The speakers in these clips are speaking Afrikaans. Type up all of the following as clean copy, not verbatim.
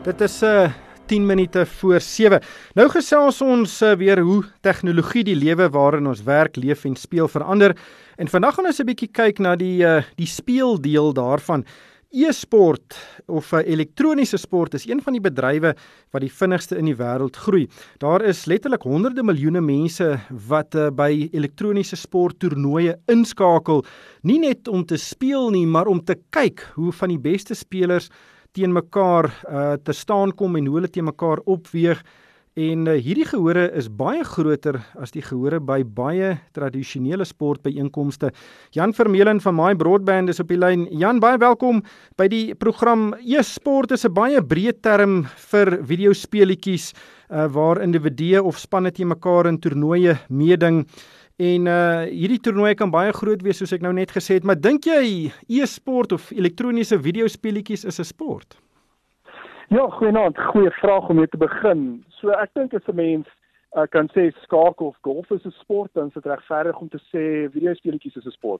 Dit is 10 minute voor 7. Nou gesels ons weer hoe tegnologie die lewe waarin ons werk, leef en speel verander. En vandag gaan ons 'n bietjie kyk na die speeldeel daarvan. E-sport of elektroniese sport is een van die bedrywe wat die vinnigste in die wêreld groei. Daar is letterlik honderde miljoene mense wat by elektroniese sporttoernooie inskakel, nie net om te speel nie, maar om te kyk hoe van die beste spelers teen mekaar te staan kom en hoe hulle teen mekaar opweeg. En hierdie gehore is baie groter as die gehore by baie tradisionele sportbyeenkomste. Jan Vermeulen van My Broadband is op die lyn. Jan, baie welkom by die program. E-sport is 'n baie breë term vir videospeletjies waar individue of spanne teen mekaar in toernooie meeding. En hierdie toernooie kan baie groot wees, soos ek nou net gesê het, maar dink jy e-sport of elektroniese videospeletjies is 'n sport? Ja, goeienaand, goeie vraag om mee te begin. So ek dink as 'n mens kan sê skakel of golf is 'n sport, dan is dit regverdig om te sê videospeletjies is 'n sport.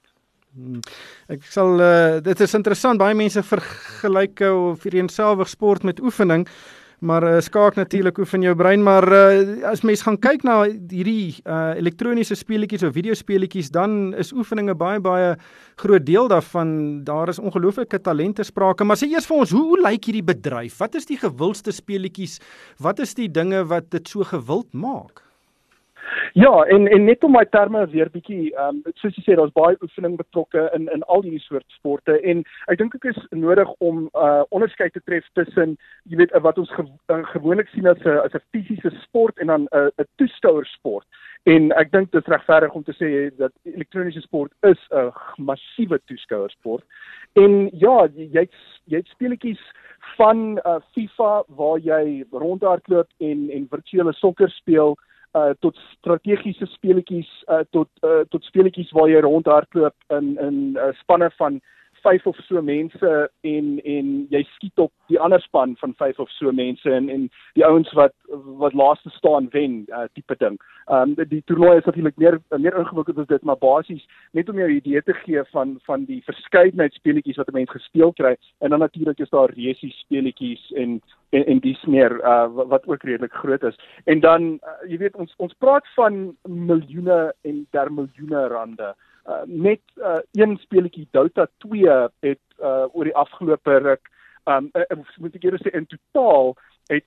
Ek sal dit is interessant, baie mense vergelyk of vereenselwig sport met oefening. Maar skaak natuurlik oefen jou brein, maar as mens gaan kyk na hierdie elektroniese speletjies of videospeletjies, dan is oefening 'n baie groot deel daarvan. Daar is ongelooflike talente sprake, maar sê eers vir ons, hoe lyk hierdie bedryf? Wat is die gewildste speletjies? Wat is die dinge wat dit so gewild maak? Ja, en net om my terme weer bietjie, soos jy sê, daar's baie oefening betrokke in al hierdie soort sporte, en ek dink dit is nodig om onderskeid te tref tussen, jy weet, wat ons gewoonlik sien as 'n fisiese sport en dan 'n toeskouersport. En ek dink dit is regverdig om te sê dat elektroniese sport is 'n massiewe toeskouersport. En ja, jy het speletjies van FIFA waar jy rondhardloop en virtuele sokker speel, tot strategiese speletjies, tot speletjies waar jy rondhardloop in spanne van 5 of so mense en jy skiet op die ander span van 5 of so mense en die ouens wat laaste staan wen, tipe ding. Die toernooi is natuurlik meer ingewikkeld as dit, maar basies net om jou 'n idee te gee van die verskeidenheid speletjies wat 'n mens gespeel kry, en dan natuurlik is daar resies speletjies en dies meer wat ook redelik groot is. En dan jy weet ons praat van miljoene en der miljoene rande. Net een speletjie Dota 2 het oor die afgelope ruk, moet ek eers sê, in totaal het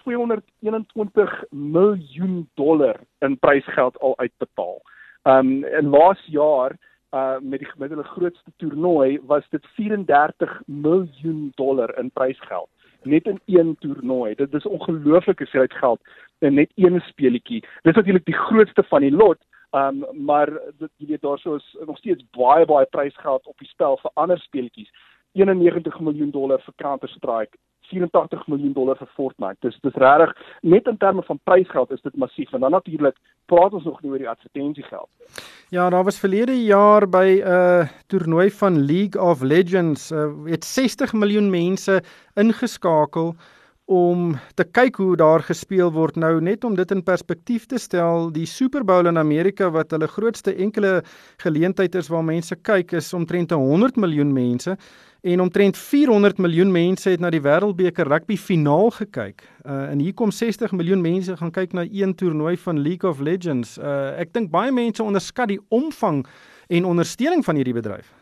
$221 miljoen in prysgeld al uitbetaal. En laas jaar met die gemiddelde grootste toernooi was dit $34 miljoen in prysgeld. Net in een toernooi. Dit is ongelooflike hoeveelheid geld in net een speletjie. Dit is natuurlik die grootste van die lot, maar jy weet, daar is nog steeds baie prysgeld op die spel vir ander speletjies. $91 miljoen vir Counter-Strike, $84 miljoen vir Fortnite. Dis regtig, net in terme van prysgeld is dit massief. En dan natuurlik praat ons nog nie oor die advertensiegeld. Ja, daar was verlede jaar by 'n toernooi van League of Legends, het 60 miljoen mense ingeskakel om te kyk hoe daar gespeel word. Nou, net om dit in perspektief te stel, die Super Bowl in Amerika, wat hulle grootste enkele geleentheid is waar mense kyk, is omtrent 100 miljoen mense, en omtrent 400 miljoen mense het na die Wêreldbeker rugby finaal gekyk. En hier kom 60 miljoen mense gaan kyk na een toernooi van League of Legends. Ek dink baie mense onderskat die omvang en ondersteuning van hierdie bedryf.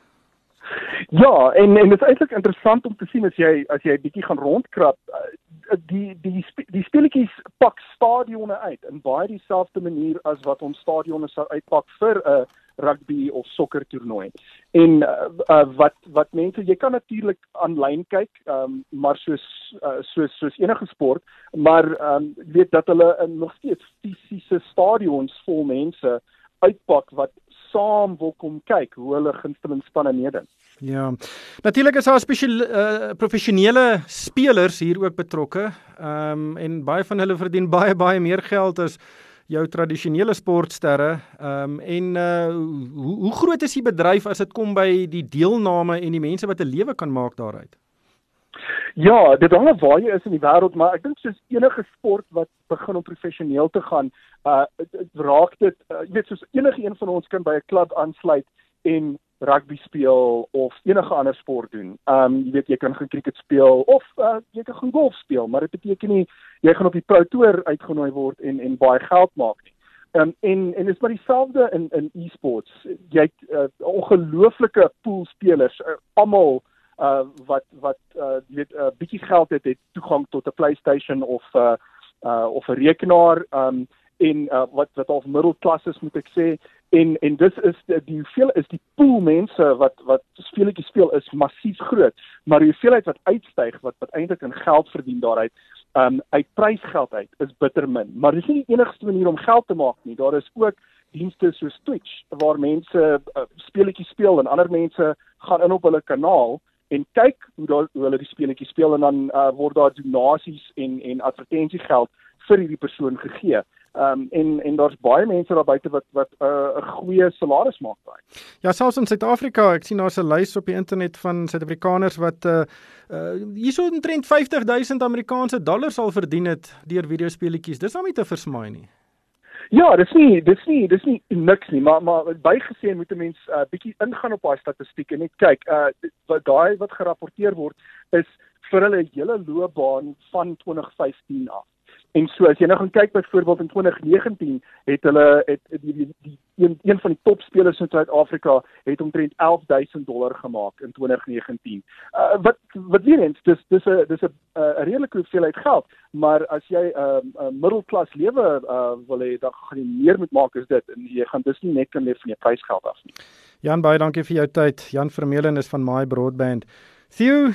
Ja, en dit is eintlik interessant om te sien as jy bietjie gaan rondkrap, die speletjies pak stadione uit in baie dieselfde manier as wat ons stadione sou uitpak vir 'n rugby of sokker toernooi. En wat mense, jy kan natuurlik aanlyn kyk, maar soos enige sport, maar weet dat hulle nog steeds fisiese stadions vol mense uitpak wat saam wil kom kyk hoe hulle gunsteling spanne meeding. Ja, natuurlik is daar professionele spelers hier ook betrokke, en baie van hulle verdien baie meer geld as jou tradisionele sportsterre. Hoe groot is die bedryf as dit kom by die deelname en die mense wat 'n lewe kan maak daaruit? Ja, dit hang af waar jy is in die wêreld, maar ek dink soos enige sport wat begin om professioneel te gaan, raak dit, jy weet, soos enige een van ons kan by 'n klub aansluit en rugby speel of enige ander sport doen. Jy weet, jy kan gaan cricket speel of jy kan gaan golf speel, maar dit beteken nie jy gaan op die Pro Tour uitgenooi word en baie geld maak nie. En is maar dieselfde in e-sports. Jy het ongelooflike pool spelers, almal wat jy weet bietjie geld het toegang tot 'n PlayStation of 'n rekenaar en wat al middelklas is, moet ek sê. En dis is die pool mense wat speletjies speel is massief groot, maar die hoeveelheid wat uitstyg wat eintlik in geld verdien daaruit uit prysgeld uit is bitter min. Maar dis nie die enigste manier om geld te maak nie. Daar is ook dienste soos Twitch waar mense speletjies speel en ander mense gaan in op hulle kanaal en kyk hoe hulle die speletjies speel en dan word daar donasies en advertensiegeld vir hierdie persoon gegee. En daar's baie mense daar buite wat 'n goeie salaris maak daai. Ja, selfs in Suid-Afrika, ek sien daar's 'n lys op die internet van Suid-Afrikaners wat hierso omtrent 50,000 Amerikaanse dollars al verdien het deur videospeletjies. Dis nou nie te versmaai nie. Ja, dis nie niks nie, maar bygesien moet 'n mens bietjie ingaan op daai statistieke en net kyk, daai wat gerapporteer word is vir hulle hele loopbaan van 2015 af. En so as jy nou gaan kyk byvoorbeeld in 2019 het hulle een van die topspelers in Suid-Afrika het omtrent $11,000 gemaak in 2019. Wat weer eens, dis 'n redelike hoeveelheid geld, maar as jy 'n middelklas lewe wil hê, dan gaan jy meer moet maak as dit en jy gaan dus nie net kan leef van jou prysgeld af nie. Jan, baie dankie vir jou tyd. Jan Vermeulen is van My Broadband. Theo,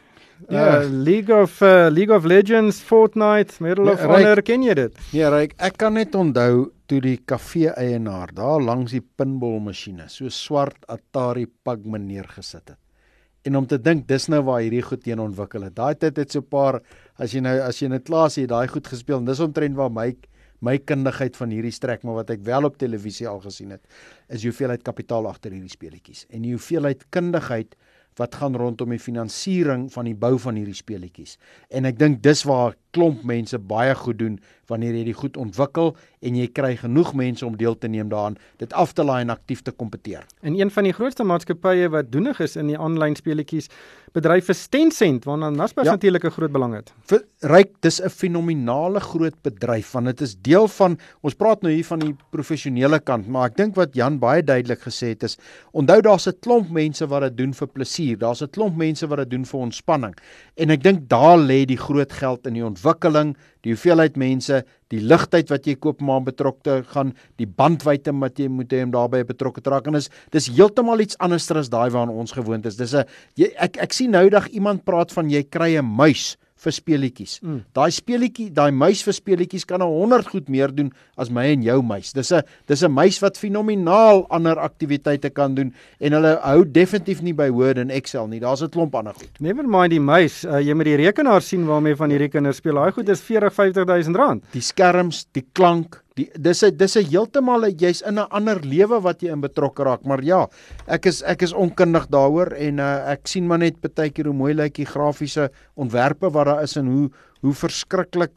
League of Legends, Fortnite, Medal of Honor, ken jy dit? Ja, Ryk, ek kan net onthou toe die kafee-eienaar daar langs die pinballmasjiene so swart Atari Pac-Man neergesit het. En om te dink, dis nou waar hierdie goed teen ontwikkel het. Daai tyd het so 'n paar, as jy in 'n klas het daai goed gespeel, en dis omtrent waar my kundigheid van hierdie strek, maar wat ek wel op televisie al gesien het, is die hoeveelheid kapitaal agter hierdie speletjies. En die hoeveelheid kundigheid wat gaan rondom die finansiering van die bou van hierdie speletjies. En ek dink dis waar klomp mense baie goed doen wanneer jy die goed ontwikkel en jy kry genoeg mense om deel te neem daaraan, dit af te laai en aktief te kompeteer. En een van die grootste maatskappye wat doenig is in die aanlyn speletjies bedryf is Tencent, waarna Naspers natuurlik 'n groot belang het. Ryk, dis 'n fenominale groot bedryf, want dit is deel van, ons praat nou hier van die professionele kant, maar ek dink wat Jan baie duidelik gesê het is, onthou daar's 'n klomp mense wat dit doen vir plesier, daar's 'n klomp mense wat dit doen vir ontspanning, en ek dink daar lê die groot geld in die ontwikkeling, die hoeveelheid mense, die ligtheid wat jy koop om aan betrokke gaan, die bandwydte wat jy moet hê om daarbey betrokke te raak, en dis heeltemal iets anders as daai waaraan ons gewoond is. Ek sien nou dag iemand praat van jy kry 'n muis vir speletjies. Daai muis vir speletjies kan 100 goed meer doen as my en jou muis. Dis 'n muis wat fenomenaal ander aktiwiteite kan doen, en hulle hou definitief nie by Word en Excel nie. Daar's 'n klomp ander goed. Never mind die muis, jy moet die rekenaar sien waarmee van hierdie kinders speel. Daai goed is 40-50 000 rand. Die skerms, die klank, dis 'n heeltemal, jy's in 'n ander lewe wat jy in betrokke raak, maar ja, ek is onkundig daaroor, en ek sien maar net baie keer hoe mooi lyk die grafiese ontwerpe wat daar is, en hoe verskriklik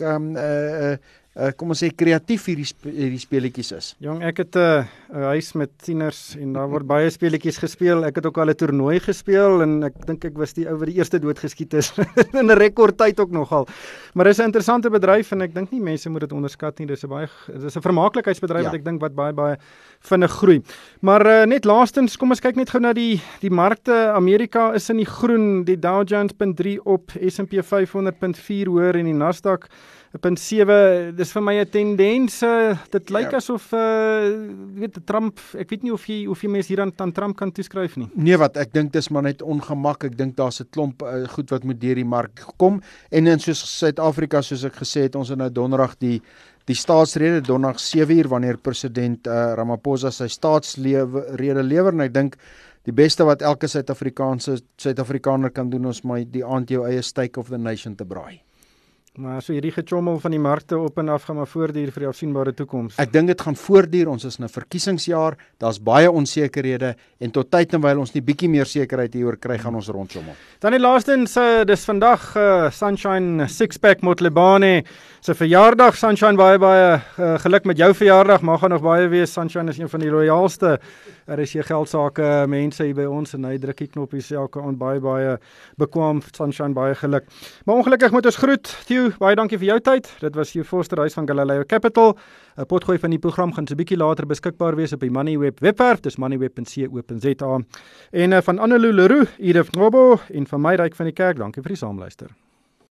kom ons sê kreatief hierdie speletjies is. Jong, ek het 'n huis met tieners en daar word baie speletjies gespeel. Ek het ook al 'n toernooi gespeel en ek dink ek was die ou wat die eerste dood geskiet is in 'n rekordtyd ook nogal. Maar dis 'n interessante bedryf en ek dink nie mense moet dit onderskat nie. Dis 'n vermaaklikheidsbedryf wat ek dink wat baie vinnig groei. Maar net laastens, kom ons kyk net gou na die markte. Amerika is in die groen, die Dow Jones 0.3 op, S&P 500.4 hoër en die Nasdaq 0.7. Dis vir my 'n tendens. Dit lyk asof Trump, ek weet nie of jy mense hier aan Trump kan toeskryf nie. Nee, ek dink dis maar net ongemak. Ek dink daar's 'n klomp goed wat moet deur die mark kom. En in soos Suid-Afrika, soos ek gesê het, ons het nou donderdag die staatsrede, donderdag 7uur, wanneer president Ramaphosa sy staatsrede lewer, en ek dink die beste wat elke Suid-Afrikaner kan doen, is maar die aand jou eie State of the Nation te braai. Maar so hierdie gechommel van die markte op en af gaan maar voortduur vir die afsienbare toekoms. Ek dink dit gaan voortduur. Ons is in 'n verkiesingsjaar. Daar's baie onsekerhede en tot tyd en wyl ons nie bietjie meer sekerheid hieroor kry, gaan ons rondsommel. Dan die laastens, dis vandag Sunshine Sixpack Motlebane se verjaardag. Sunshine, baie geluk met jou verjaardag. Mag gaan nog baie wees. Sunshine is een van die loyaalste RSG Geldsaake mense hier by ons en hy druk die knoppies elke aand baie bekwam. Sunshine, baie geluk. Maar ongelukkig moet ons groet. Theo, baie dankie vir jou tyd. Dit was Theo Forster huis van Galileo Capital. 'n Potgooi van die program gaan so 'n bietjie later beskikbaar wees op die Moneyweb webwerf, dis moneyweb.co.za. En van Annelou Leroux, Edith Ngobo en van my Ryk van die Kerk, dankie vir die saamluister.